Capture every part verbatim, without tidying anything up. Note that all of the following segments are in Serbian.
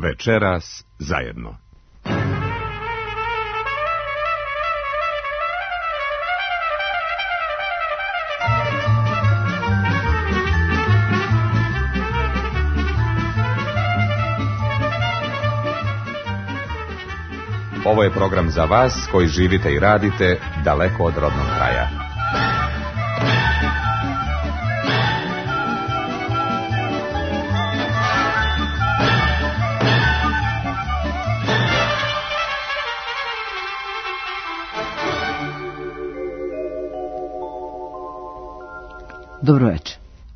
Večeras zajedno. Ovo je program za vas koji živite i radite daleko od rodnog kraja. Dobro večer.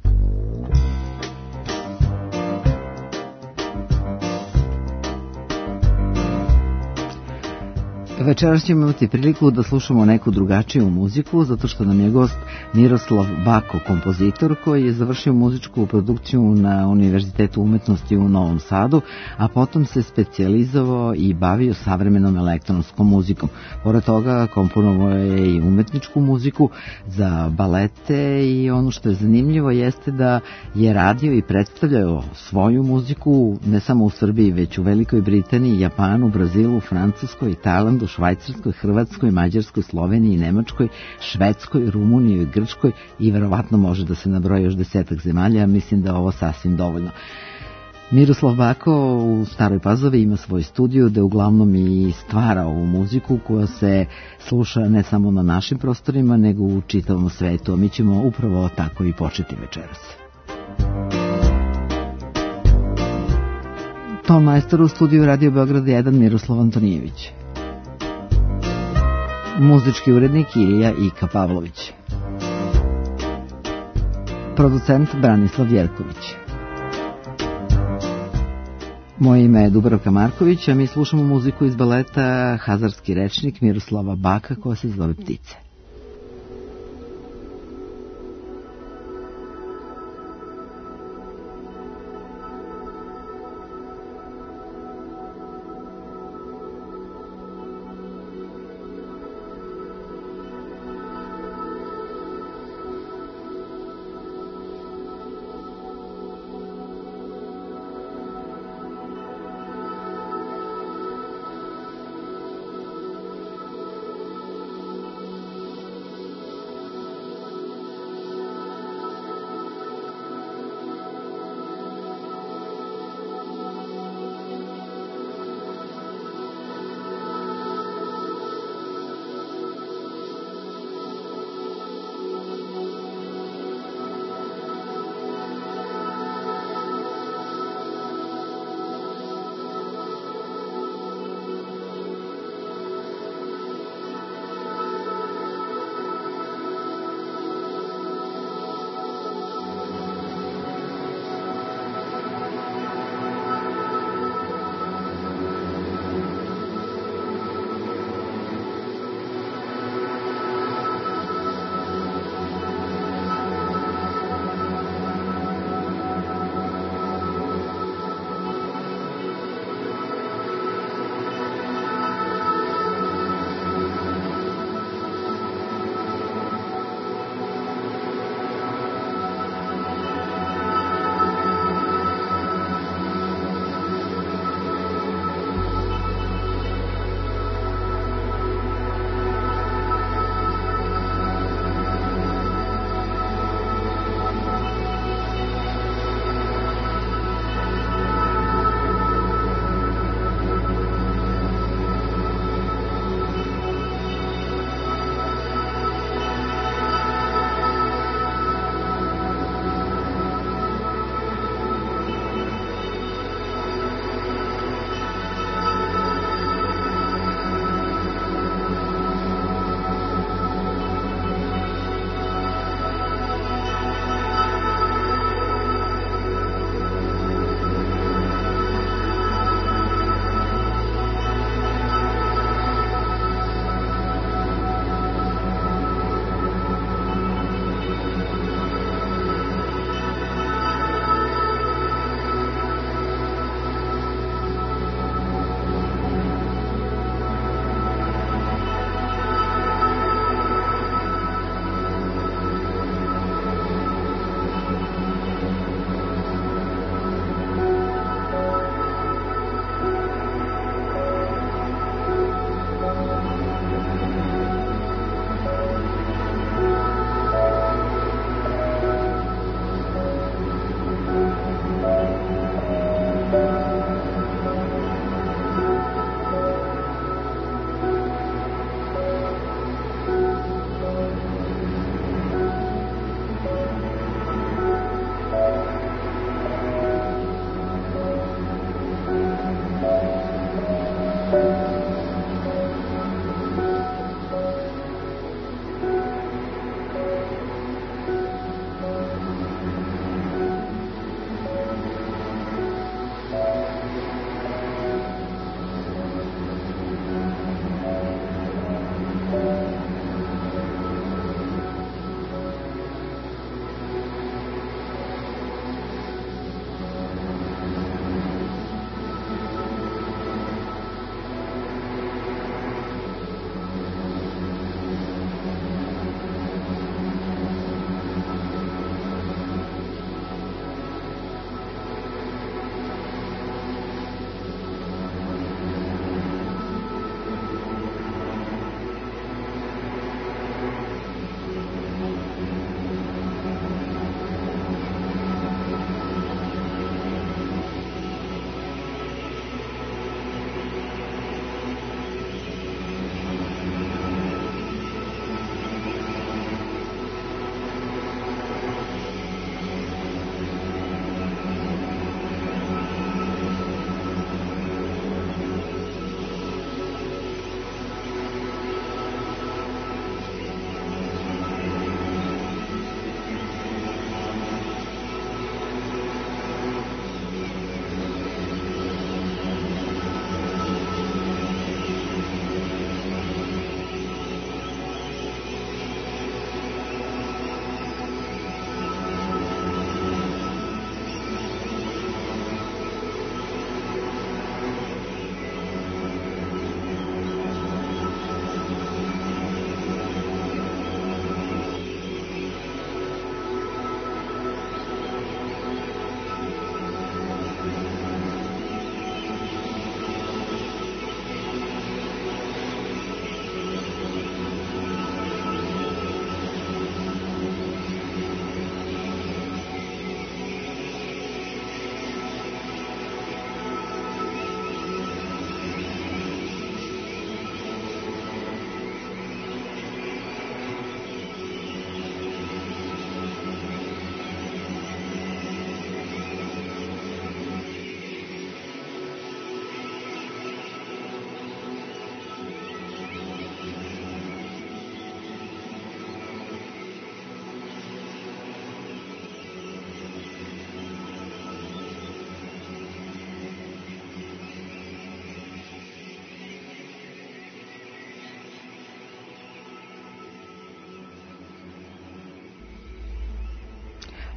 Večeras ćemo imati priliku da slušamo neku drugačiju muziku, zato što nam je gost Miroslav Bako, kompozitor koji je završio muzičku produkciju na Univerzitetu umetnosti u Novom Sadu, a potom se specijalizovao i bavio savremenom elektronskom muzikom. Pored toga komponovao je i umetničku muziku za balete i ono što je zanimljivo jeste da je radio i predstavljao svoju muziku ne samo u Srbiji, već u Velikoj Britaniji, Japanu, Brazilu, Francuskoj, Tajlandu, Švajcarskoj, Hrvatskoj, Mađarskoj, Sloveniji, Nemačkoj, Švedskoj, Rumuniji, Grčkoj i verovatno može da se nabroji još desetak zemalja, a mislim da je ovo sasvim dovoljno. Miroslav Bako u Staroj Pazovi ima svoj studio gde uglavnom i stvara ovu muziku koja se sluša ne samo na našim prostorima nego u čitavom svetu, a mi ćemo upravo tako i početi večeras. Ton majstor u studiju Radio Beograd jedan Miroslav Antonijević. Muzički urednik Ilija Ika Pavlović. Producent Branislav Jerković. Moje ime je Dubravka Marković, a mi slušamo muziku iz baleta Hazarski rečnik Miroslava Baka koja se zove Ptice.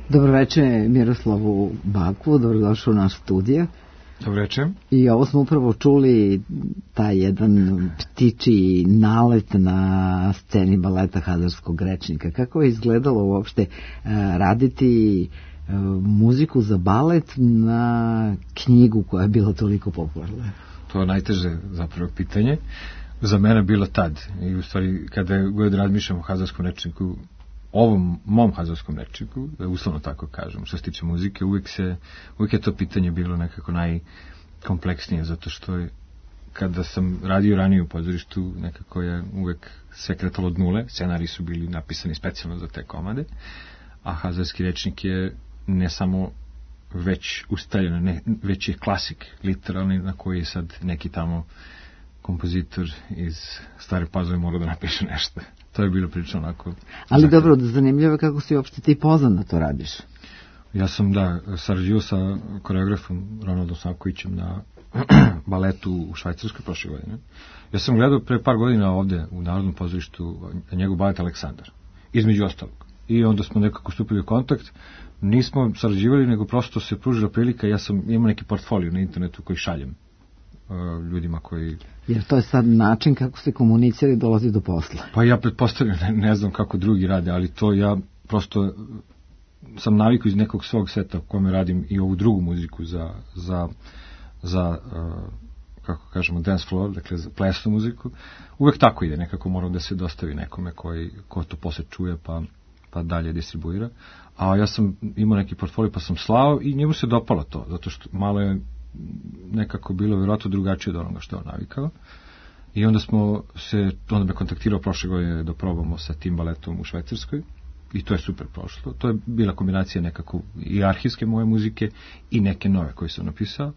Dobro večer Miroslavu Baku, dobrodošao u naš studio. Dobro večer. I ovo smo upravo čuli, taj jedan ptičiji nalet na sceni baleta Hazarskog rečnika. Kako je izgledalo uopšte raditi muziku za balet na knjigu koja je bila toliko popularna? To je najteže zapravo pitanje. Za mene bilo tad. I u stvari, kada god razmišljam o Hazarskom rečniku, ovom mom Hazarskom rečniku, da uslovno tako kažem, što se tiče muzike, uvijek, se, uvijek je to pitanje bilo nekako najkompleksnije, zato što je, kada sam radio ranije u pozorištu, nekako je uvijek sve kretalo od nule, scenariji su bili napisani specijalno za te komade, a Hazarski rečnik je ne samo već ustaljeno, ne, već je klasik, literalni, na koji je sad neki tamo kompozitor iz Stare Pazove morao da napiše nešto. To je bilo prilično onako... Ali zakon. Dobro, zanimljivo je kako si uopšte ti poznan da to radiš. Ja sam, da, sarađivao sa koreografom Ronaldom Savkovićem na baletu u Švajcarskoj prošle godine. Ja sam gledao pre par godina ovde u Narodnom pozorištu njegov balet Aleksandar, između ostalog. I onda smo nekako stupili u kontakt. Nismo sarađivali, nego prosto se pružila prilika. Ja sam imao neki portfolio na internetu koji šaljem ljudima koji... Jer to je sad način kako se komunicira i dolazi do posla. Pa ja pretpostavljam, ne, ne znam kako drugi rade, ali to ja prosto sam navikao iz nekog svog seta u kome radim i ovu drugu muziku za, za, za uh, kako kažemo, dance floor, dakle za plesnu muziku. Uvek tako ide, nekako moram da se dostavi nekome koji, ko to posle čuje pa, pa dalje distribuira. A ja sam imao neki portfolio pa sam slao i njemu se dopalo to, zato što malo je nekako bilo vjerojatno drugačije od onoga što je on navikao. I onda smo se, onda me kontaktirao prošle godine da probamo sa tim baletom u Švajcarskoj i to je super prošlo. To je bila kombinacija nekako i arhivske moje muzike i neke nove koje sam napisao.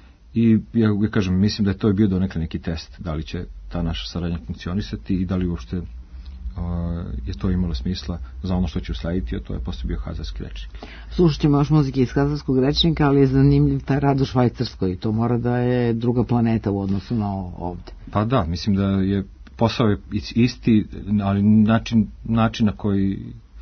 I ja uvijek kažem, mislim da je to bio donekle neki test, da li će ta naša saradnja funkcionisati i da li uopšte Uh, je to imalo smisla za ono što će uslediti, a to je posle bio Hazarski rečnik. Slušat ćemo još muzike iz Hazarskog rečnika, ali je zanimljiv taj rad u Švajcarskoj i to mora da je druga planeta u odnosu na ovde. Pa da, mislim da je posao je isti, ali način, način na koji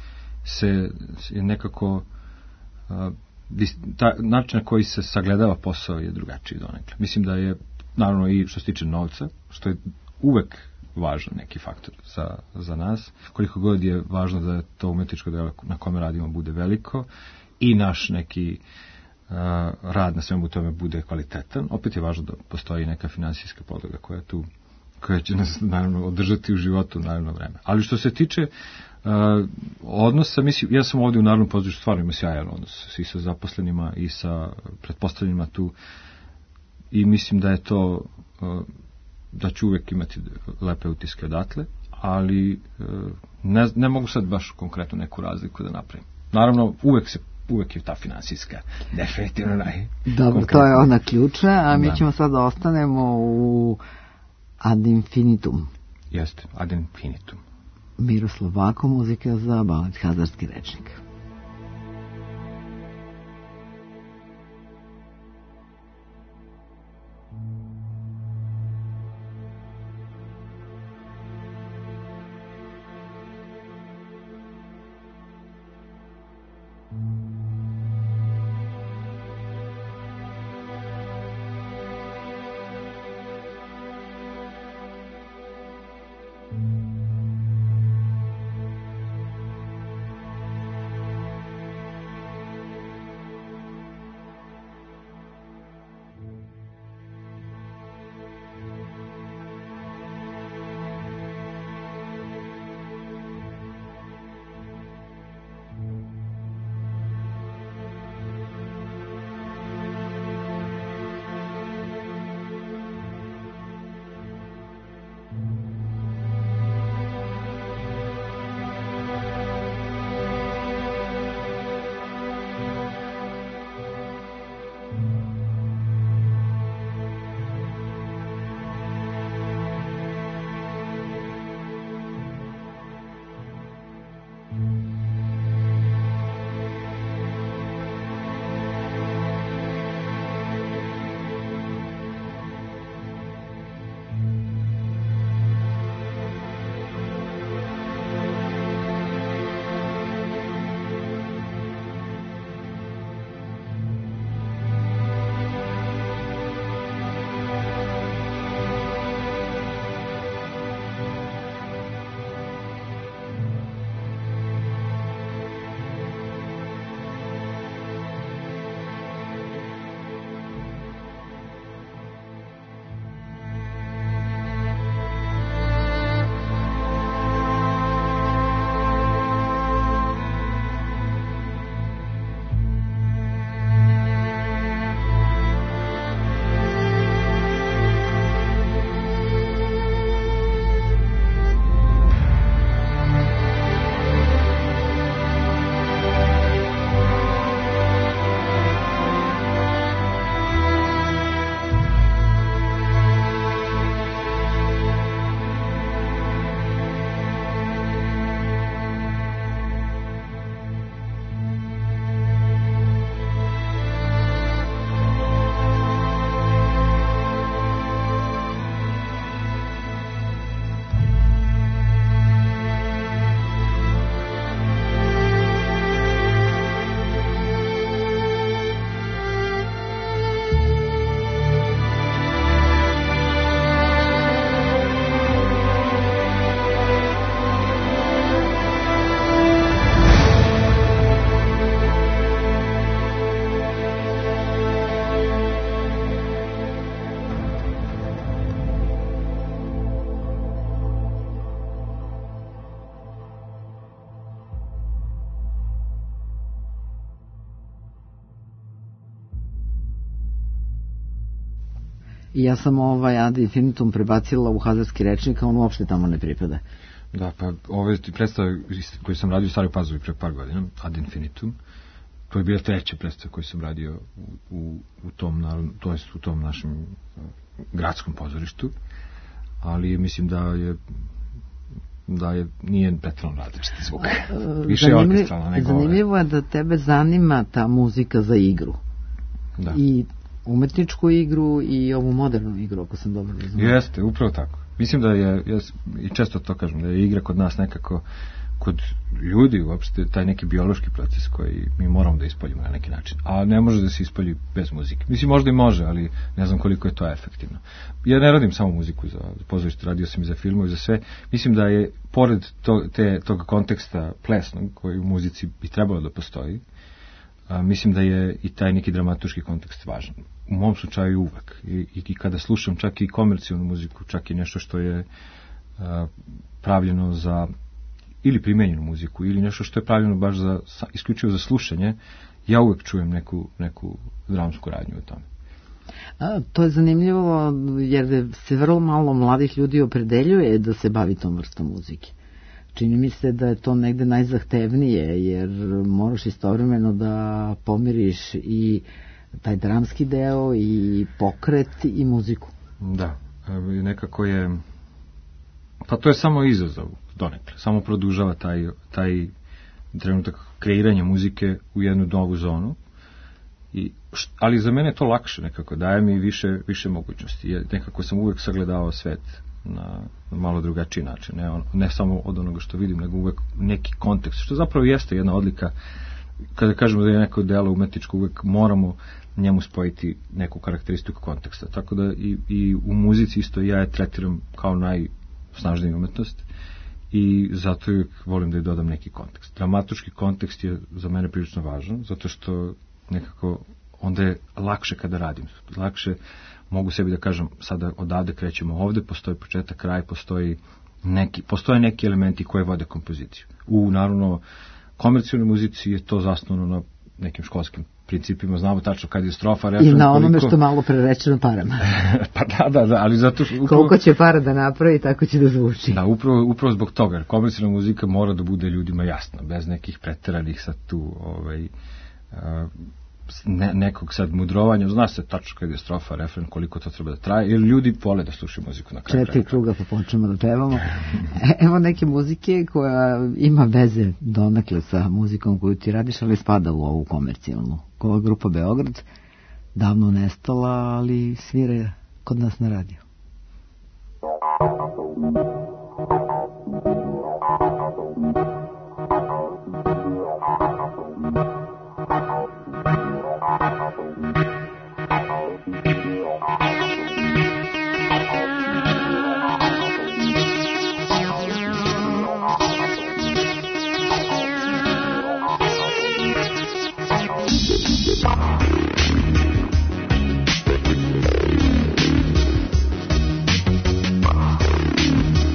se je nekako uh, ta, način na koji se sagledava posao je drugačiji donekle. Mislim da je, naravno, i što se tiče novca, što je uvek važan neki faktor za, za nas. Koliko god je važno da to umetničko delo na kome radimo bude veliko i naš neki uh, rad na svemu tome bude kvalitetan, opet je važno da postoji neka finansijska podloga koja tu koja će nas naravno održati u životu naravno vreme. Ali što se tiče uh, odnosa, mislim, ja sam ovdje u Narodnom pozorištu stvarno imao sjajan odnos i sa zaposlenima i sa pretpostavljenima tu i mislim da je to uh, da ću uvijek imati lepe utiske odatle, ali ne, ne mogu sad baš konkretno neku razliku da napravim. Naravno, uvijek, se, uvijek je ta finansijska definitivno naj... Dobro, to je ona ključna, a mi da. ćemo sad da ostanemo u Ad Infinitum. Jeste, Ad Infinitum. Miroslav Bako, muzika za balet Hazarski rečnik. I ja sam ovaj Ad Infinitum prebacila u hazarski rečnik, a on uopšte tamo ne pripada. Da, pa ove predstave koje sam radio u Staroj Pazovi pre par godina, Ad Infinitum, to je bila treća predstava koju sam radio u, u, u tom, to jest u tom našem uh, gradskom pozorištu, ali mislim da je da je nije pretrano različiti zvuk. Više je orkestralna nego ove. Zanimljivo je da tebe zanima ta muzika za igru. Da. I umetničku igru i ovu modernu igru, ako sam dobro razumio. Jeste, upravo tako. Mislim da je, ja i često to kažem, da je igra kod nas nekako, kod ljudi uopšte, taj neki biološki proces koji mi moramo da ispoljimo na neki način. A ne može da se ispolji bez muzike. Mislim, možda i može, ali ne znam koliko je to efektivno. Ja ne radim samo muziku za, za pozorište, radio sam i za filmove, za sve. Mislim da je, pored to, te, tog konteksta plesnog, koji u muzici bi trebalo da postoji, a, mislim da je i taj neki dramaturški kontekst važan. U mom slučaju uvek. I, i, i kada slušam čak i komercijalnu muziku, čak i nešto što je a, pravljeno za ili primenjenu muziku, ili nešto što je pravljeno baš za, isključivo za slušanje, ja uvek čujem neku, neku dramsku radnju u tome. A, to je zanimljivo, jer se vrlo malo mladih ljudi opredeljuje da se bavi tom vrstom muzike. Čini mi se da je to negde najzahtevnije, jer moraš istovremeno da pomiriš i taj dramski deo, i pokret, i muziku. Da, nekako je, pa to je samo izazov donekle, samo produžava taj, taj trenutak kreiranja muzike u jednu novu zonu, I, ali za mene je to lakše nekako, daje mi više, više mogućnosti, jer nekako sam uvek sagledavao svet na, na malo drugačiji način, ne, on, ne samo od onoga što vidim, nego uvek neki kontekst, što zapravo jeste jedna odlika. Kada kažemo da je neko delo umetničko, uvek moramo njemu spojiti neku karakteristiku konteksta, tako da i, i u muzici isto ja je tretiram kao najsnažniju umetnost, i zato uvijek volim da je dodam neki kontekst. Dramaturški kontekst je za mene prilično važan, zato što nekako onda je lakše kada radim. Lakše mogu sebi da kažem, sada odavde krećemo ovde, postoji početak, kraj, postoji neki, postoje neki elementi koje vode kompoziciju. U, naravno, komercijalnoj muzici je to zasnovano na nekim školskim principima, znamo tačno kad je strofa, refren, i na onome koliko... što malo prerečeno parama. Pa da, da, da, ali zato što... Upravo... Koliko će para da napravi, tako će da zvuči. Da, upravo, upravo zbog toga, jer komercijalna muzika mora da bude ljudima jasna, bez nekih preteranih sad tu, ovaj, uh, ne, nekog sad mudrovanja, zna se tačno kad je strofa, refren, koliko to treba da traje, jer ljudi vole da slušaju muziku na kraju. Četiri kruga pa počnemo da pevamo. Evo neke muzike koja ima veze donakle sa muzikom koju ti radiš, ali spada u ovu komercijalnu. Ova grupa Beograd, davno nestala, ali svira kod nas na radiju. Thank you.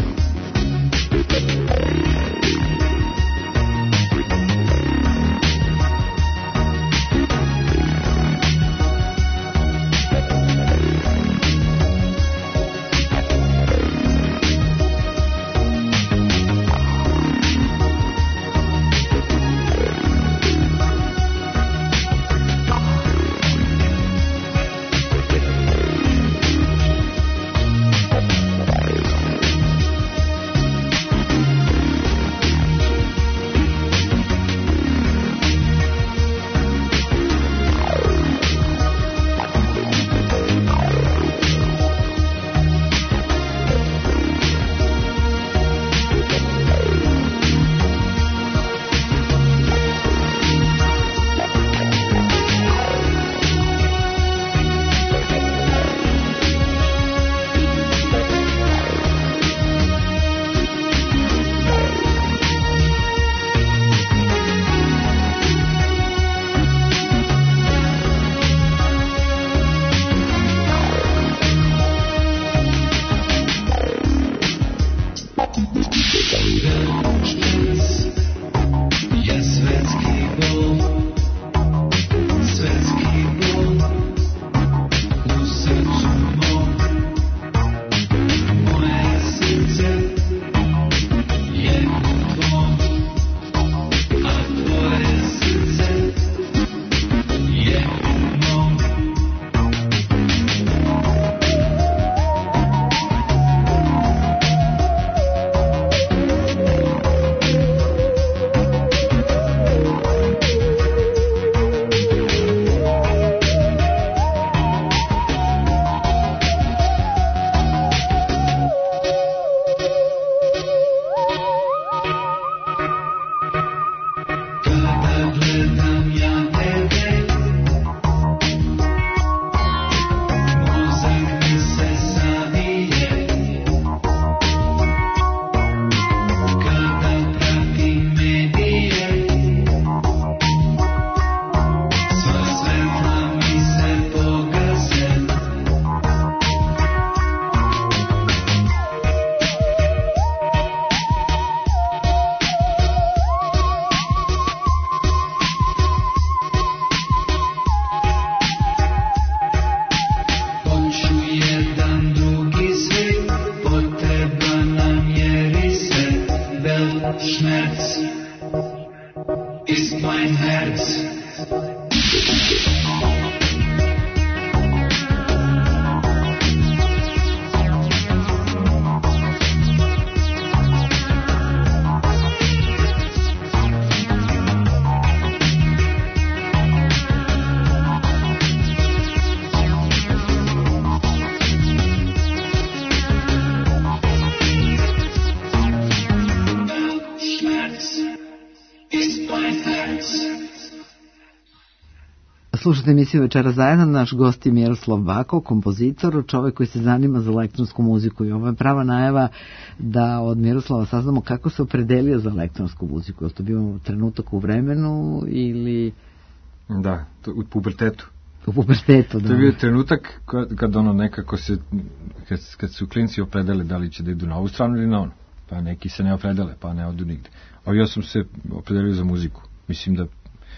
Slušajte emisiju Večera zajedno, naš gost je Miroslav Bako, kompozitor, čovek koji se zanima za elektronsku muziku i ovo je prava najava da od Miroslava saznamo kako se opredelio za elektronsku muziku. Je to bio trenutak u vremenu ili... Da, to, u pubertetu. U pubertetu, da. To je bio trenutak kad, kad ono nekako se, kad, kad su klinci opredele da li će da idu na ovu stranu ili na onu. Pa neki se ne opredele, pa ne odu nigde. A ja sam se opredelio za muziku. Mislim da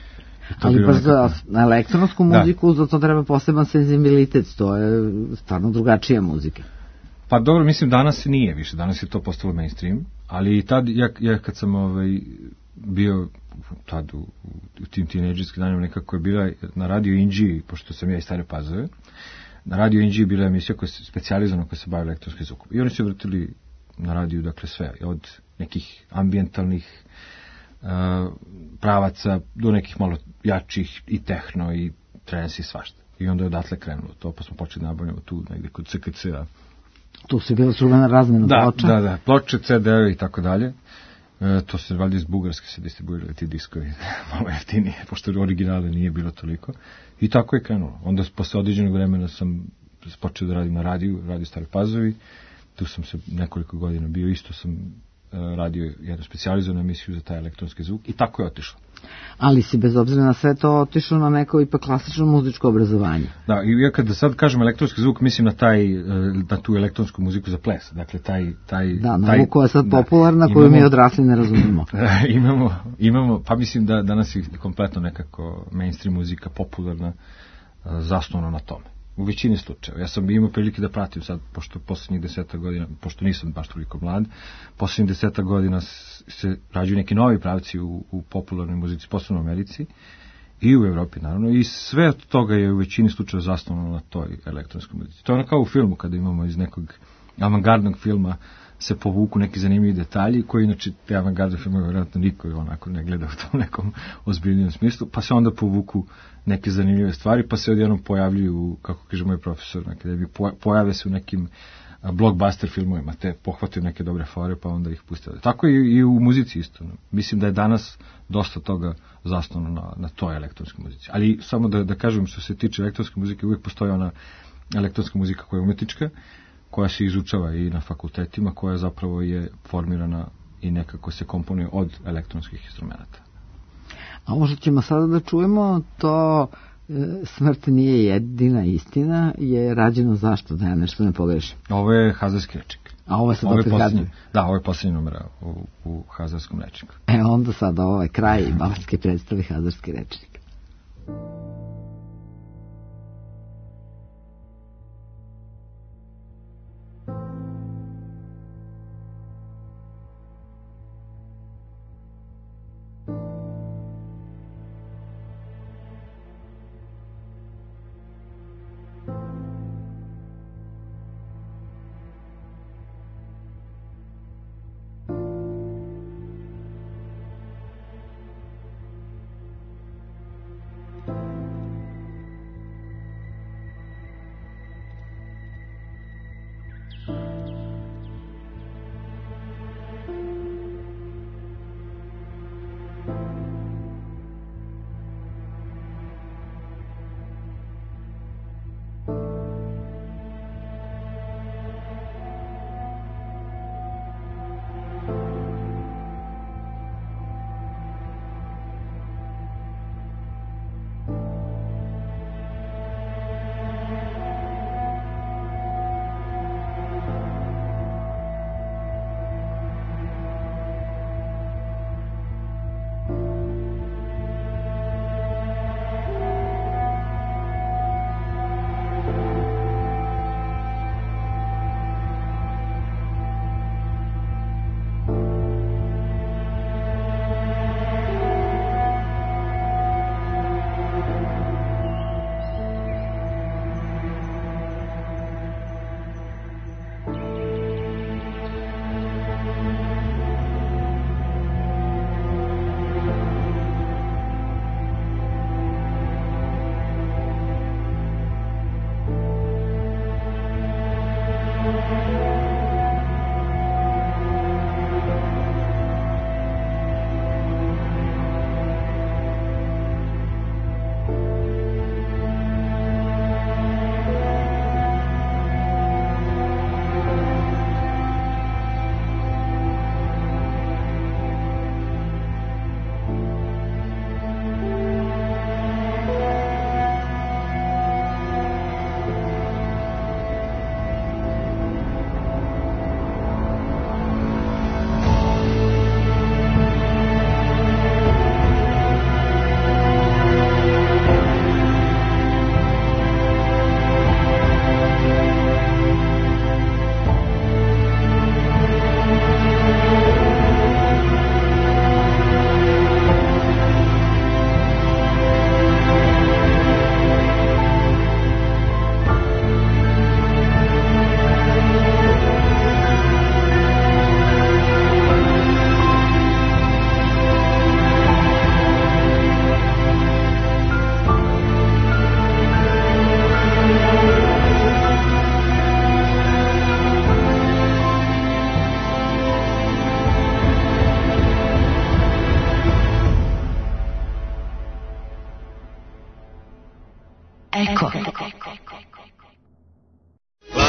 ali baš za elektronsku muziku, da. Za to treba poseban senzibilitet, to je stvarno drugačija muzika. Pa dobro, mislim danas nije više, danas je to postalo mainstream, ali i tad, ja, ja kad sam ovaj, bio tad u, u tim tinejdžerskim danima nekako je bila na Radio Inđiji, pošto sam ja iz Stare Pazove, na Radio Inđiji bila emisija koja se specijalizovana koja se bavi elektronskim zvukom. I oni su vrtili na radiju, dakle sve, od nekih ambijentalnih Uh, pravaca do nekih malo jačih i tehno i trance i svašta. I onda je odatle krenulo to, pa smo počeli nabavljamo tu negde kod C K C-a. Tu se bila čuvena razmena da, ploča? Da, da, ploče, C D-e i tako dalje. E, to se valjda iz Bugarske se distribuirali ti diskovi malo jeftinije, pošto originale nije bilo toliko. I tako je krenulo. Onda posle određenog vremena sam počeo da radim na radiju, Radio Stari Pazovi. Tu sam se nekoliko godina bio, isto sam radio jednu specijalizovanu emisiju za taj elektronski zvuk i tako je otišlo. Ali si bez obzira na sve to otišao na neko ipak klasično muzičko obrazovanje. Da, i ja kada sad kažem elektronski zvuk, mislim na taj, na tu elektronsku muziku za ples. Dakle, taj... taj da, na taj, ovu koja je sad da, popularna, imamo, koju mi odrasli ne razumimo. imamo, imamo, pa mislim da danas je kompletno nekako mainstream muzika popularna, zasnovana na tome. U većini slučajeva. Ja sam imao prilike da pratim sad, pošto poslednjih deseta godina, pošto nisam baš toliko mlad, poslednjih deseta godina se rađuju neki novi pravci u, u popularnoj muzici, posebno u Americi i u Evropi, naravno, i sve od toga je u većini slučajeva zasnovano na toj elektronskoj muzici. To je ono kao u filmu, kada imamo iz nekog avangardnog filma se povuku neki zanimljivi detalji, koji inače te avangardne filmove vjerojatno niko onako ne gleda u tom nekom ozbiljnijem smislu, pa se onda povuku neke zanimljive stvari, pa se odjednom pojavljuju, kako kaže moj profesor na akademiji, pojave se u nekim blockbuster filmovima, te pohvataju neke dobre fore, pa onda ih puste. Tako i, i u muzici isto. Mislim da je danas dosta toga zasnovano na, na toj elektronskoj muzici. Ali samo da, da kažem, što se tiče elektronske muzike, uvijek postoji ona elektronska muzika koja je umetnička, koja se izučava i na fakultetima, koja zapravo je formirana i nekako se komponuje od elektronskih instrumenta. A možda ćemo sada da čujemo to e, smrt nije jedina istina, je rađeno zašto, da ja nešto ne pogrešim. Ovo je Hazarski rečnik. A ovo je sad opet gadno. Da, ovo je posljednji numera u, u Hazarskom rečniku. E onda sada ovaj kraj baletske predstave Hazarski rečnik.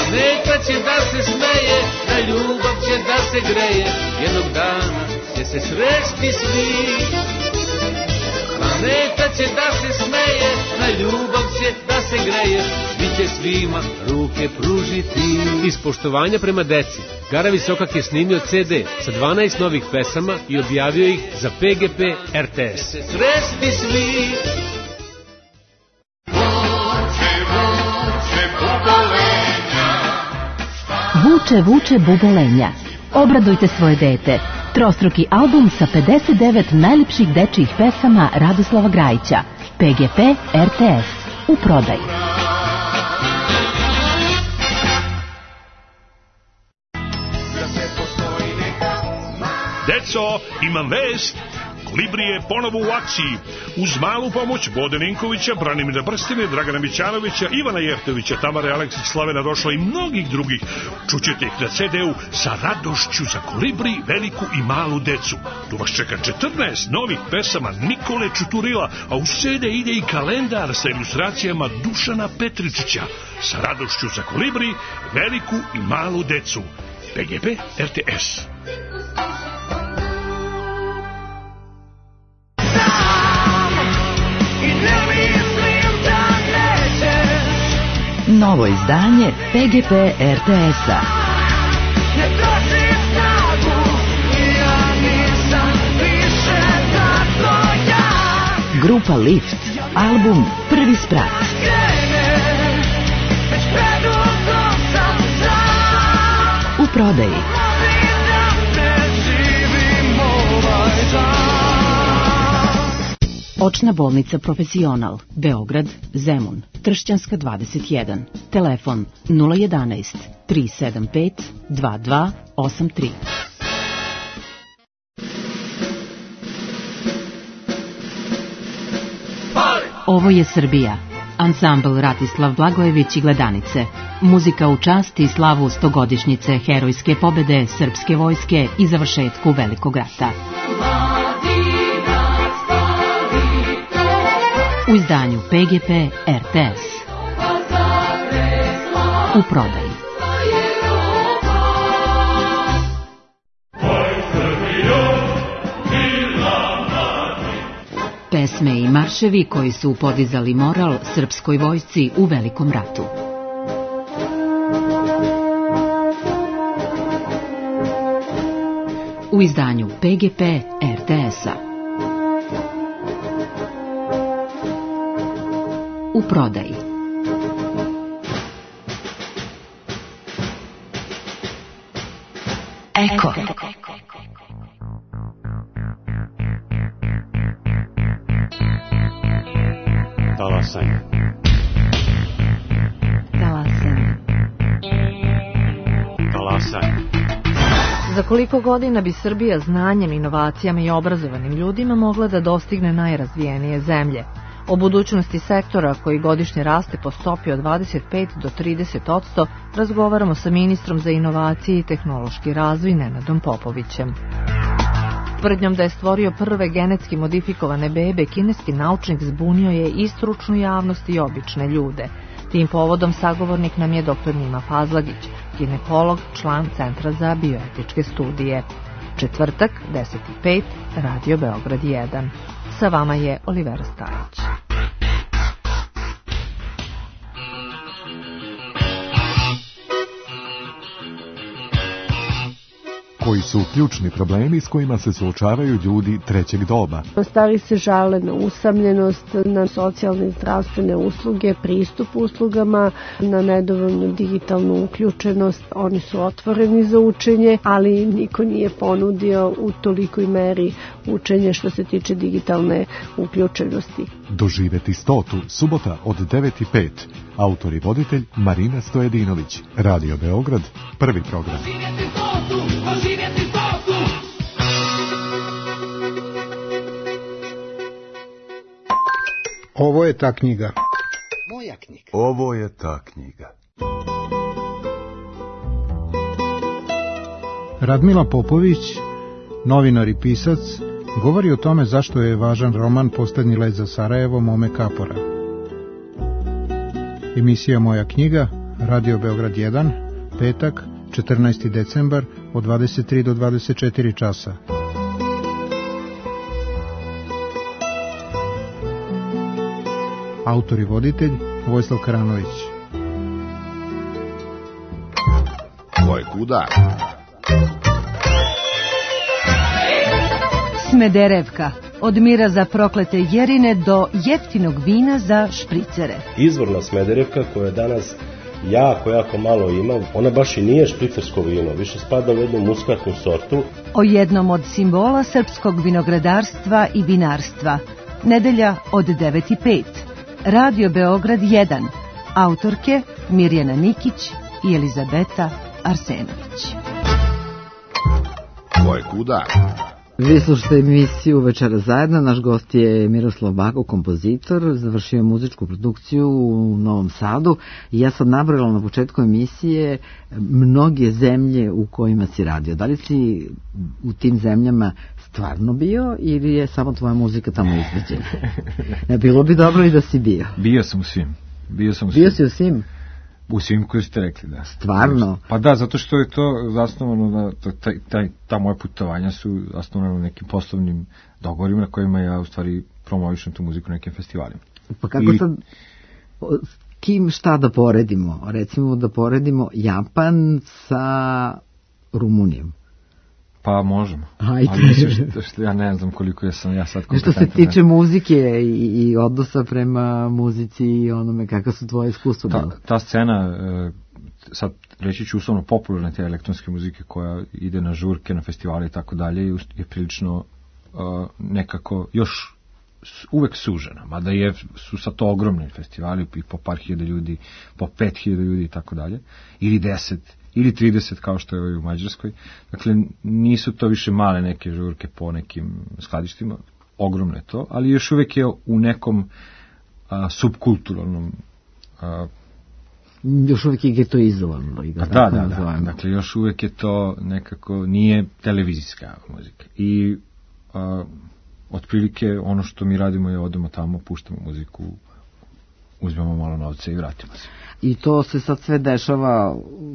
Planeta će da se smeje, na ljubav će da se greje, jednog dana će se sresti svi. Planeta će da se smeje, na ljubav će da se greje, svi će svima ruke pružiti. Iz poštovanja prema deci, Gara Visokak je snimio ce de sa dvanaest novih pesama i objavio ih za pe ge pe er te es. Se sresti svi. Vuče, vuče bubolenja. Obradujte svoje dete. Trostruki album sa pedeset devet najlepših dečijih pesama Radoslava Grajića. pe ge pe er te es. U prodaji. Deco, imam vest. Kolibri je ponovo u akciji. Uz malu pomoć Bode Ninkovića, Branimira Brstine, Dragana Mićanovića, Ivana Jeftovića, Tamare Aleksić, Slavena Došla i mnogih drugih. Čućete ih na ce de-u sa radošću za Kolibri, veliku i malu decu. Tu vas čeka četrnaest novih pesama Nikole Čuturila, a u ce de ide i kalendar sa ilustracijama Dušana Petričića. Sa radošću za Kolibri, veliku i malu decu. pe ge pe er te es. Novo izdanje pe ge pe er te es-a. Grupa Lift, album Prvi sprat. U prodaji. Očna bolnica Profesional, Beograd, Zemun, Tršćanska dvadeset jedan. Telefon nula jedanaest tri sedam pet dva dva osam tri. Ovo je Srbija. Ansambl Ratislav Blagojević i Gledanice. Muzika u čast i slavu stogodišnjice herojske pobede srpske vojske i završetku Velikog rata. U izdanju pe ge pe er te es. U prodaji. Pesme i marševi koji su podizali moral srpskoj vojsci u Velikom ratu. U izdanju pe ge pe er te es-a. U prodaji. Eko. Talasanje. Talasanje. Talasanje. Za koliko godina bi Srbija znanjem, inovacijama i obrazovanim ljudima mogla da dostigne najrazvijenije zemlje? O budućnosti sektora koji godišnje raste po stopi od dvadeset pet do trideset posto razgovaramo sa ministrom za inovacije i tehnološki razvoj Nenadom Popovićem. Tvrdnjom da je stvorio prve genetski modifikovane bebe, kineski naučnik zbunio je i stručnu javnost i obične ljude. Tim povodom sagovornik nam je doktor Nima Fazlagić, ginekolog, član Centra za bioetičke studije. Četvrtak, deset i pet, Radio Beograd jedan. Sa vama je Olivera Stajić. Koji su ključni problemi s kojima se suočavaju ljudi trećeg doba? Stari se žale na usamljenost, na socijalne i zdravstvene usluge, pristup uslugama, na nedovoljnu digitalnu uključenost. Oni su otvoreni za učenje, ali niko nije ponudio u tolikoj meri učenje što se tiče digitalne uključenosti. Doživeti stotu, subota od devet i pet. Autor i voditelj Marina Stojedinović. Radio Beograd, prvi program. Ovo je ta knjiga. Moja knjiga. Ovo je ta knjiga. Radmila Popović, novinar i pisac, govori o tome zašto je važan roman Poslednji let za Sarajevo Mome Kapora. Emisija Moja knjiga, Radio Beograd jedan, petak, četrnaesti decembar, od dvadeset tri do dvadeset četiri časa. Autor i voditelj Vojislav Karanović. Ko je kuda? Smederevka. Od mira za proklete jerine do jeftinog vina za špricere. Izvorna Smederevka koja danas jako, jako malo ima, ona baš i nije špricersko vino, više spada u jednu muskatnu sortu. O jednom od simbola srpskog vinogradarstva i vinarstva. Nedelja od devet i pet. Radio Beograd jedan. Autorke Mirjana Nikić i Elizabeta Arsenović. Ko je kuda? Vi slušate emisiju Večera zajedno. Naš gost je Miroslav Bako, kompozitor, završio muzičku produkciju u Novom Sadu i ja sam nabrojala na početku emisije mnoge zemlje u kojima si radio. Da li si u tim zemljama stvarno bio ili je samo tvoja muzika tamo izveđena? Ne, bilo bi dobro i da si bio. Bio sam u svim. Bio sam u svim. Bio si u svim? U svim koji ste rekli, da. Stvarno? Pa da, zato što je to zasnovano na, taj, taj, ta moja putovanja su zasnovano na nekim poslovnim dogovorima na kojima ja u stvari promovišem tu muziku na nekim festivalima. Pa kako I... sad, kim šta da poredimo? Recimo da poredimo Japan sa Rumunijom. Pa možemo. Ajde. Ali mislim što, što ja ne znam koliko ja sam ja sad kompetentan. Što se tiče muzike i, i odnosa prema muzici i onome kakva su tvoje iskustva. Ta, ta scena, sad reći ću uslovno popularne te elektronske muzike koja ide na žurke, na festivale i tako dalje, je prilično uh, nekako još uvek sužena, mada je, su sad to ogromni festivali i po par hiljada ljudi, po pet hiljada ljudi i tako dalje, ili deset ili trideset kao što je u Mađarskoj. Dakle, nisu to više male neke žurke po nekim skladištima, ogromno je to, ali još uvek je u nekom a, subkulturalnom... A, još uvek je getoizovano. Da, da, da, da, dakle, još uvek je to nekako, nije televizijska muzika. I a, otprilike ono što mi radimo je odemo tamo, puštamo muziku, uzmemo malo novca i vratimo se. I to se sad sve dešava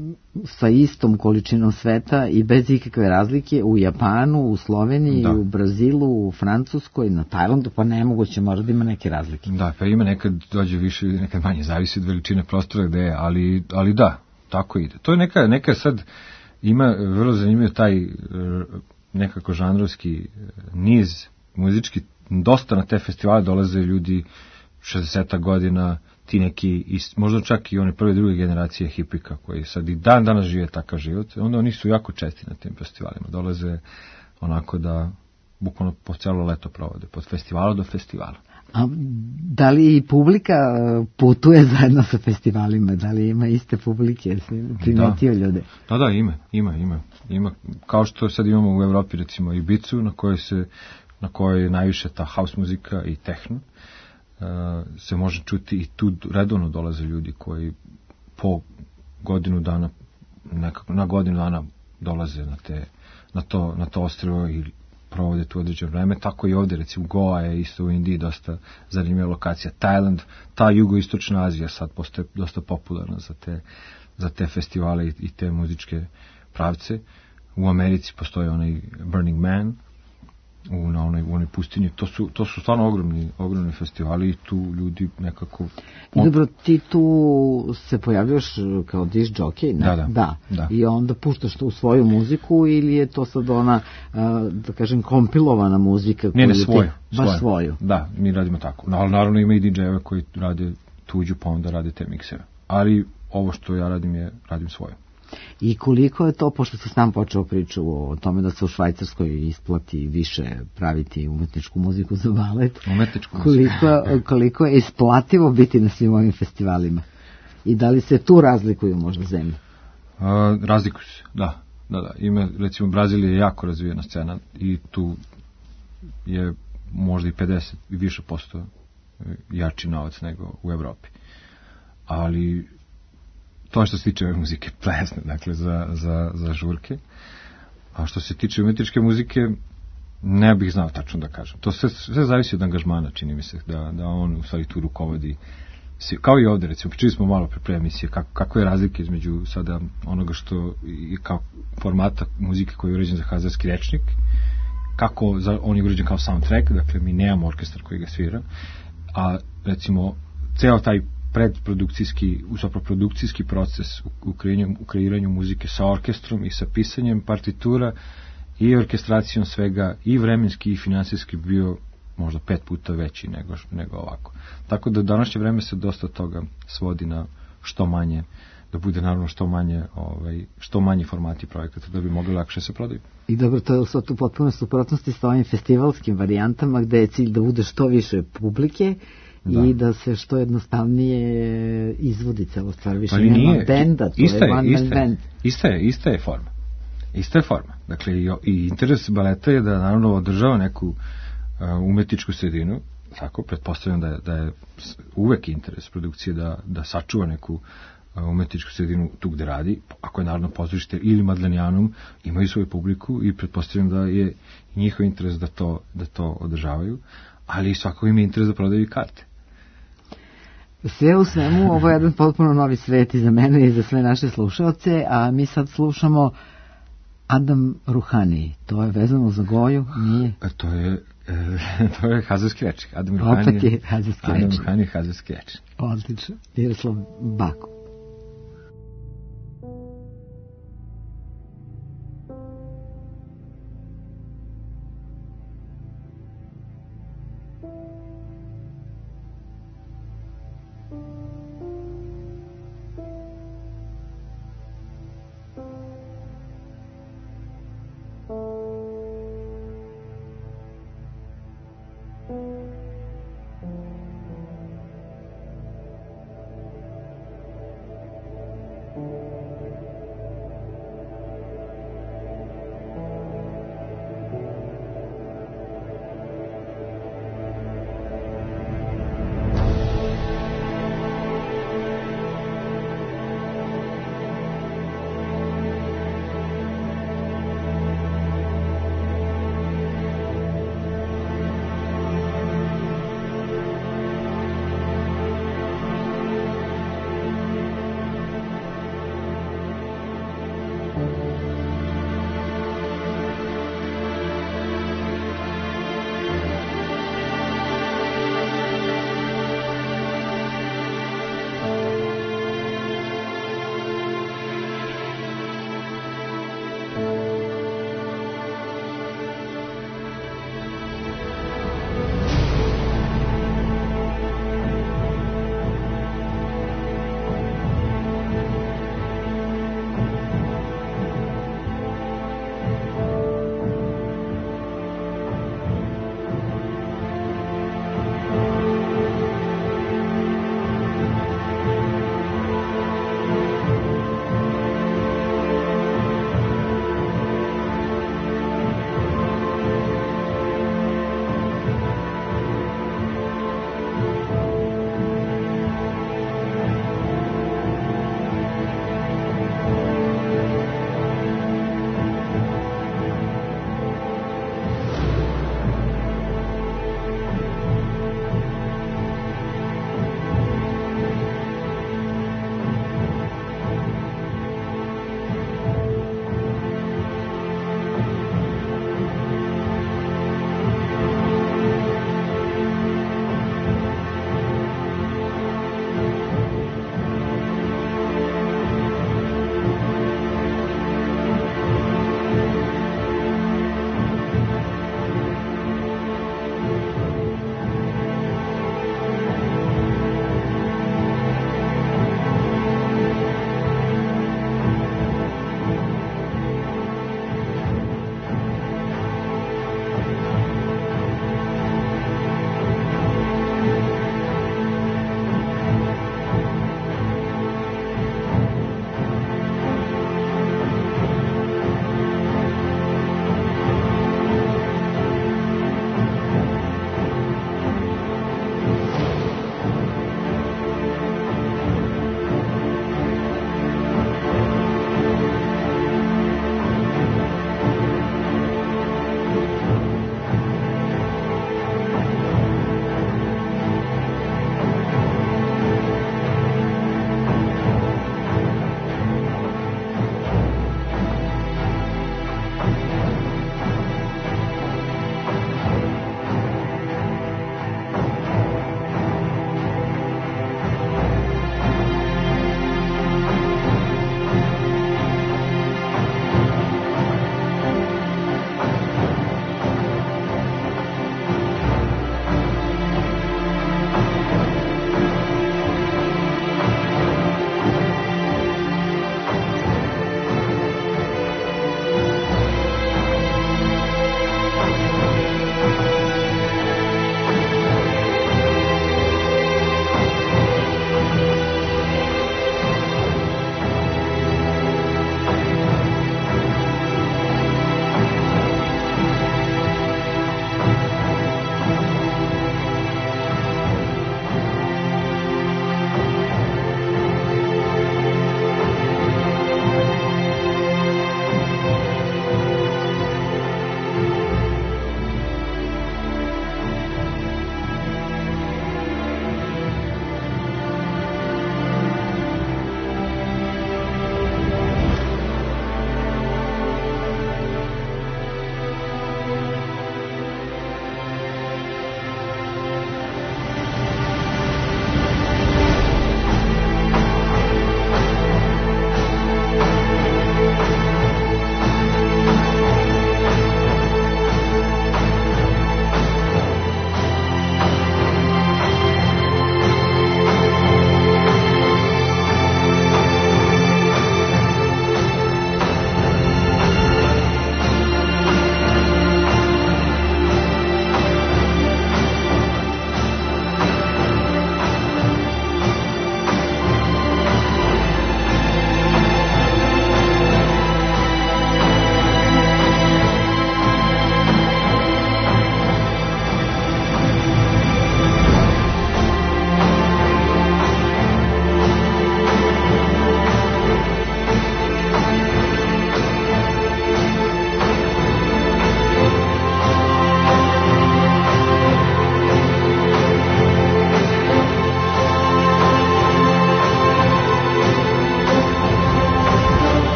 sa istom količinom sveta i bez ikakve razlike u Japanu, u Sloveniji, da. U Brazilu, u Francuskoj, na Tajlandu, pa nemoguće, možda da ima neke razlike. Da, pa ima nekad dođe više, nekad manje, zavisi od veličine prostora gde je, ali, ali da, tako ide. To je neka, neka sad, ima vrlo zanimljivo taj nekako žanrovski niz muzički, dosta na te festivale dolaze ljudi šezdeset godina, ti neki, možda čak i one prve druge generacije hipika koji sad i dan danas žive takav život, onda oni su jako česti na tim festivalima, dolaze onako da bukvalno po celo leto provode, od festivala do festivala. A da li i publika putuje zajedno sa festivalima, da li ima iste publike, primetio da. Ljude? Da, da, ima, ima, ima, ima, kao što sad imamo u Evropi recimo Ibicu, na kojoj se, na kojoj je najviše ta house muzika i techno, Uh, se može čuti i tu redovno dolaze ljudi koji po godinu dana nekako, na godinu dana dolaze na, te, na, to, na to ostrvo i provode tu određeno vreme, tako i ovdje recimo Goa je isto u Indiji dosta zanimljiva lokacija, Tajland, ta jugoistočna Azija sad postaje dosta popularna za te, za te festivale i, i te muzičke pravce. U Americi postoji onaj Burning Man u na onoj, u onoj pustinji, to su, to su stvarno ogromni, ogromni festivali i tu ljudi nekako... On... Dobro, ti tu se pojavljaš kao disc jockey, ne? Da, da, da. da. I onda puštaš tu svoju muziku ili je to sad ona, da kažem, kompilovana muzika? Ne, ne, svoju. Ti... Baš svoju. Da, mi radimo tako. Naravno ima i D J-eve koji rade tuđu, pa onda rade te mikseve. Ali ovo što ja radim je, radim svoju. I koliko je to, pošto si sam počeo priču o tome da se u Švajcarskoj isplati više praviti umetničku muziku za balet, umetničku koliko, koliko je isplativo biti na svim ovim festivalima? I da li se tu razlikuju možda zemlje? A, razlikuju se, da. da, da. Ima, recimo, Brazilija je jako razvijena scena i tu je možda i pedeset i više posto jači novac nego u Evropi. Ali to što se tiče ove muzike plesne, dakle za, za, za žurke. A što se tiče umetničke muzike, ne bih znao tačno da kažem. To sve, sve zavisi od angažmana, čini mi se, da, da on u stvari tu rukovodi kao i ovde, recimo, pričali smo malo pre pre emisije, kako, kako je razlika između sada onoga što je kao formata muzike koji je uređen za hazarski rečnik, kako za, on je uređen kao soundtrack, dakle mi nemamo orkestar koji ga svira, a recimo ceo taj predprodukcijski, uzapravo produkcijski proces u, u, kreiranju, u kreiranju muzike sa orkestrom i sa pisanjem partitura i orkestracijom svega i vremenski i finansijski bio možda pet puta veći nego, nego ovako. Tako da u današnje vreme se dosta toga svodi na što manje, da bude naravno što manje, ovaj, što manje formati projekata, da bi mogli lakše se prodaju. I dobro, to je sad u potpuno suprotnosti s ovim festivalskim varijantama gde je cilj da bude što više publike da. I da se što jednostavnije izvodi celo stvar, više ali nema nije, benda, to ista je one man band. Ista je, ista je forma. Ista je forma. Dakle, i, i interes baleta je da naravno održava neku uh, umetničku sredinu, tako, pretpostavljam da je, da je uvek interes produkcije da, da sačuva neku uh, umetničku sredinu tu gde radi, ako je Narodno pozorište ili Madlenijanum, imaju svoju publiku i pretpostavljam da je njihov interes da to, da to održavaju, ali svako ima interes da prodaju karte. Sve u svemu, ovo je jedan potpuno novi svet i za mene i za sve naše slušalce, a mi sad slušamo Adam Ruhani. To je vezano za Goju? Nije? A to je, e, to je hazarski rečnik. Adam Ruhani opet je hazarski rečnik. Adam Ruhani je hazarski rečnik. Odlično. Miroslav Bako.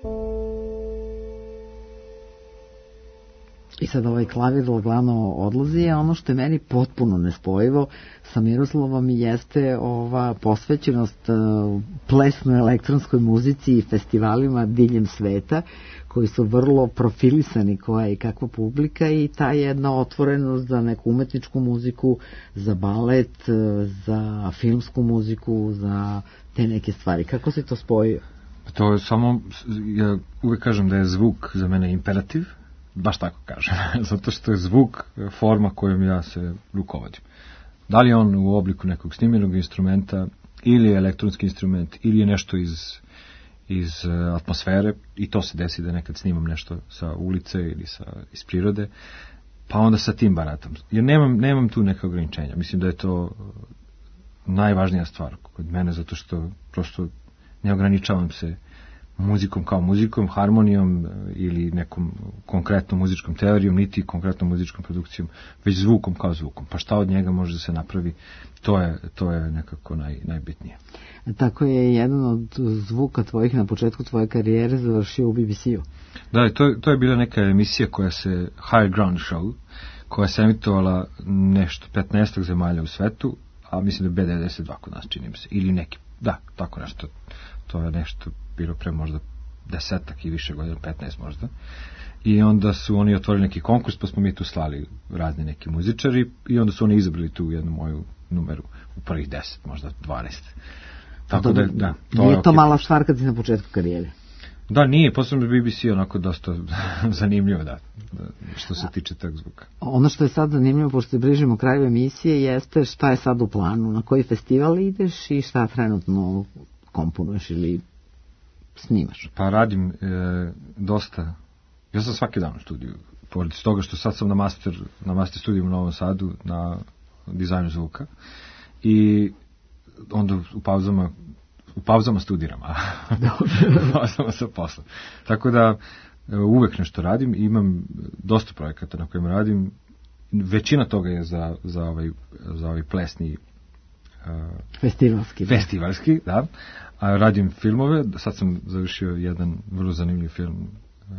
I sad ovaj klavir lagano odlazi, a ono što je meni potpuno nespojivo sa Miroslavom jeste ova posvećenost uh, plesnoj elektronskoj muzici i festivalima diljem sveta, koji su vrlo profilisani koja je i kakva publika, i ta jedna otvorenost za neku umetničku muziku, za balet, za filmsku muziku, za te neke stvari. Kako se to spojio? To je samo, ja uvek kažem da je zvuk za mene imperativ, baš tako kažem, zato što je zvuk forma kojom ja se rukovodim. Da li je on u obliku nekog snimljenog instrumenta, ili je elektronski instrument, ili je nešto iz, iz atmosfere, i to se desi da nekad snimam nešto sa ulice ili sa, iz prirode, pa onda sa tim baratam. Jer nemam, nemam tu neka ograničenja. Mislim da je to najvažnija stvar kod mene, zato što prosto ne ograničavam se muzikom kao muzikom, harmonijom ili nekom konkretnom muzičkom teorijom, niti konkretnom muzičkom produkcijom, već zvukom kao zvukom. Pa šta od njega može da se napravi, to je, to je nekako naj, najbitnije. Tako je jedan od zvuka tvojih na početku tvoje karijere završio u B B C-u. Da, to, to je bila neka emisija koja se, High Ground Show, koja se emitovala nešto, petnaestak zemalja u svetu, a mislim da je B devedeset dva kod nas, čini mi se, ili neki, da, tako nešto, to je nešto bilo pre možda desetak i više godina, petnaest možda. I onda su oni otvorili neki konkurs, pa smo mi tu slali razni neki muzičari, i onda su oni izabrali tu jednu moju numeru u prvih deset, možda dvanaest. Tako da, da, to nije je to okay. mala stvar kad si na početku karijere. Da, nije, posebno B B C onako dosta zanimljivo, da, što se tiče tog zvuka. Ono što je sad zanimljivo, pošto se bližimo kraju emisije, jeste šta je sad u planu, na koji festival ideš i šta trenutno komponuješ ili snimaš? Pa radim e, dosta, ja sam svaki dan u studiju, pored toga što sad sam na master, na master studiju u Novom Sadu na dizajnu zvuka, i onda u pauzama u pauzama studiram, a u pauzama sa poslom. Tako da uvek nešto radim, imam dosta projekata na kojima radim, većina toga je za, za, ovaj, za ovaj plesni uh, festivalski, festivalski da. A radim filmove, sad sam završio jedan vrlo zanimljiv film, uh,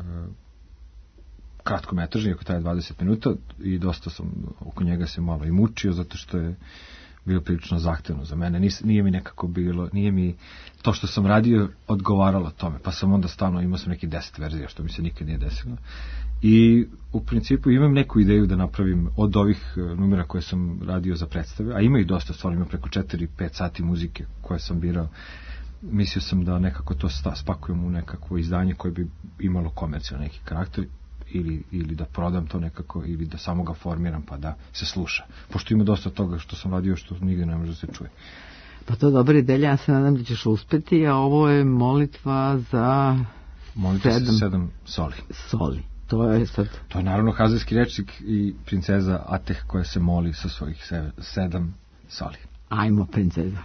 kratkometražni, ako traje dvadeset minuta, i dosta sam oko njega se malo i mučio, zato što je bilo prilično zahtevno za mene. Nis, nije mi nekako bilo, nije mi to što sam radio odgovaralo tome, pa sam onda stalno imao sam neki deset verzija, što mi se nikad nije desilo. I u principu imam neku ideju da napravim od ovih numera koje sam radio za predstave, a ima i dosta stvari, ima preko četiri pet sati muzike koje sam birao. Mislio sam da nekako to spakujem u nekakvo izdanje koje bi imalo komercijalni neki karakter, ili, ili da prodam to nekako, ili da samo ga formiram pa da se sluša. Pošto ima dosta toga što sam radio što nigde ne može da se čuje. Pa to je dobra ideja, ja se nadam da ćeš uspeti, a ovo je molitva za molitva sedam, sedam soli. Soli. To je sad... To je naravno hazarski rečnik i princeza Ateh koja se moli sa svojih se, sedam soli. Ajmo, princeza.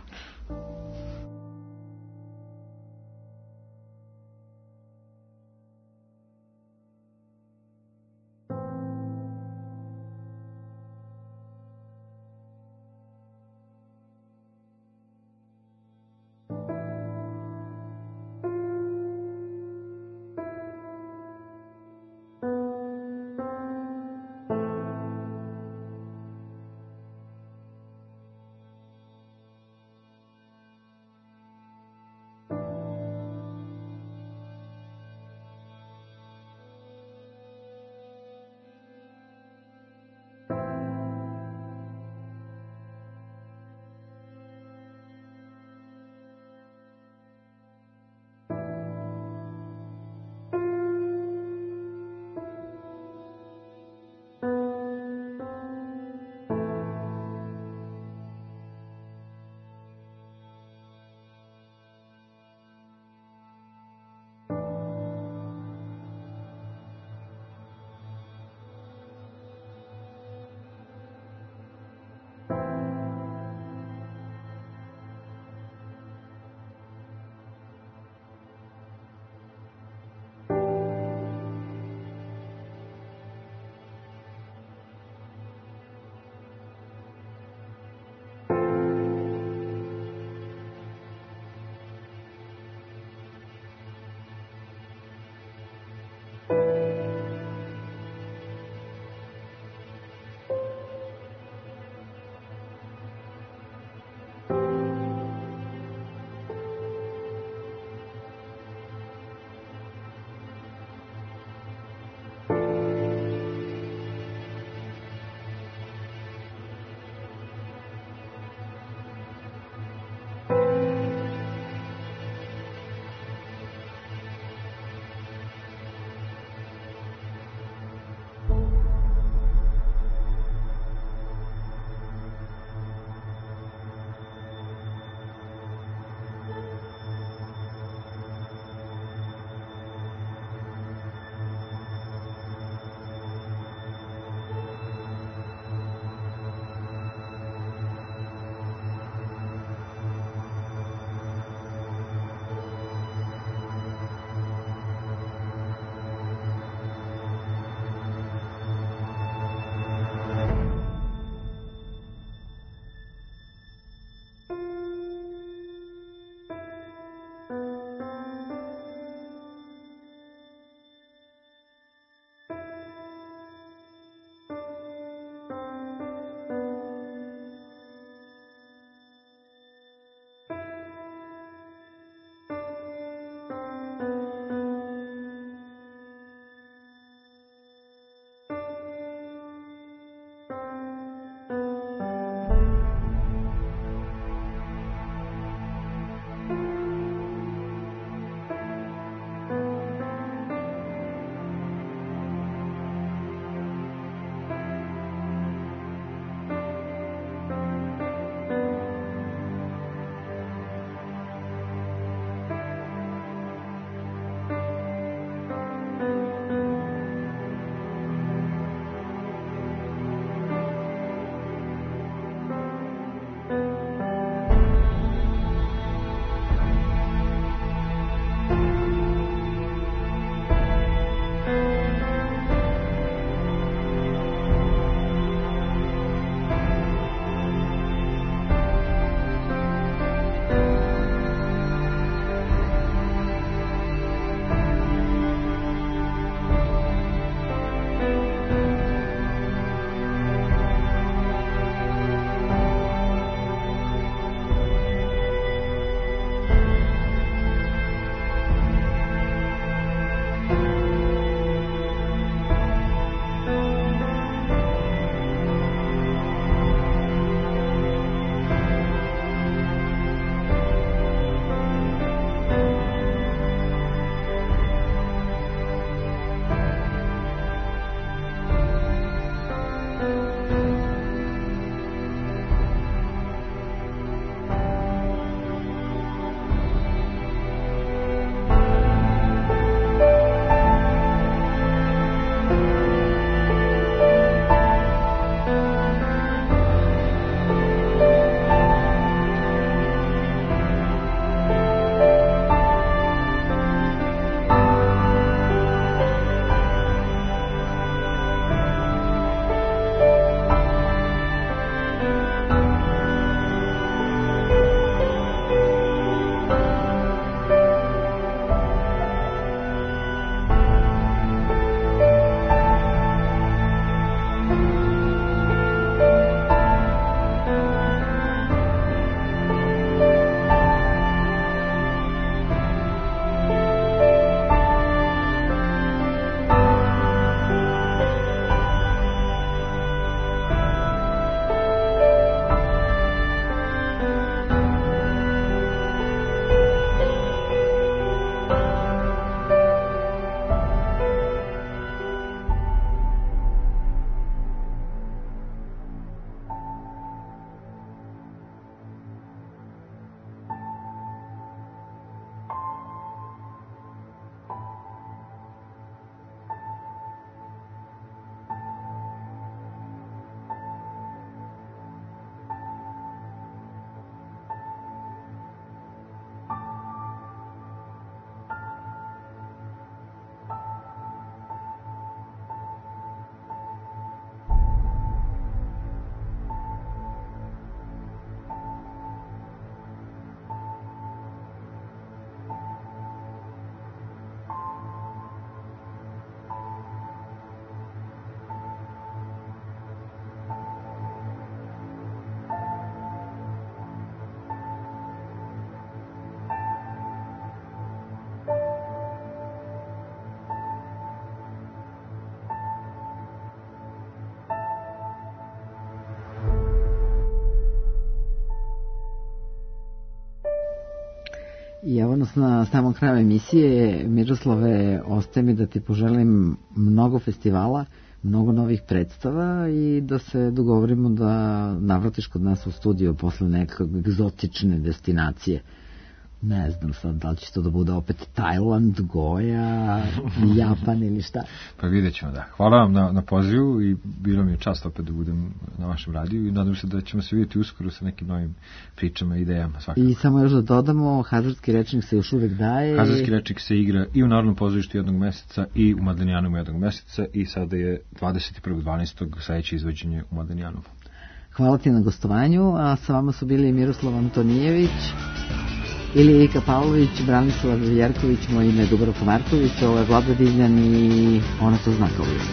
na samom kraju emisije. Miroslave, ostaje mi da ti poželim mnogo festivala, mnogo novih predstava i da se dogovorimo da navratiš kod nas u studio posle nekog egzotične destinacije. Ne znam sad da li će to da bude opet Tajland, Goja, Japan ili šta. Pa vidjet ćemo, da. Hvala vam na, na pozivu i bilo mi je čast opet da budem na vašem radiju i nadam se da ćemo se vidjeti uskoro sa nekim novim pričama i idejama svakako. I samo još da dodamo, hazardski rečnik se još uvek daje. Hazardski rečnik se igra i u Narodnom pozorištu jednog meseca i u Mladenijanumu jednog meseca i sada je dvadeset prvog decembra sledeće izvođenje u Mladenijanumu. Hvala ti na gostovanju, a sa vama su bili Miroslav Antonijević, Ilija Ika Pavlović, Branislav Jerković, moje ime je Dubravka Marković, ovo je Vlada Divljan i Ona to zna kao uvijek.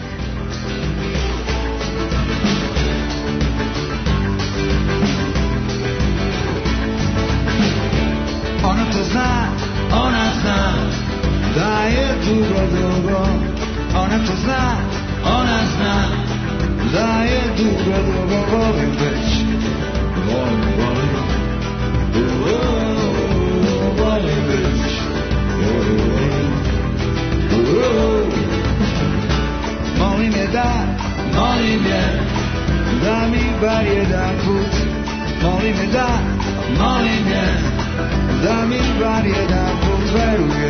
Ona to zna, ona zna, da je dugo, dugo. Ona to zna, ona zna, da je dugo, dugo. Volim već, volim, volim, volim. Volim već, volim, molim je da, molim je, da mi bar jedan put. Molim je da, molim je, da mi bar jedan put veruje.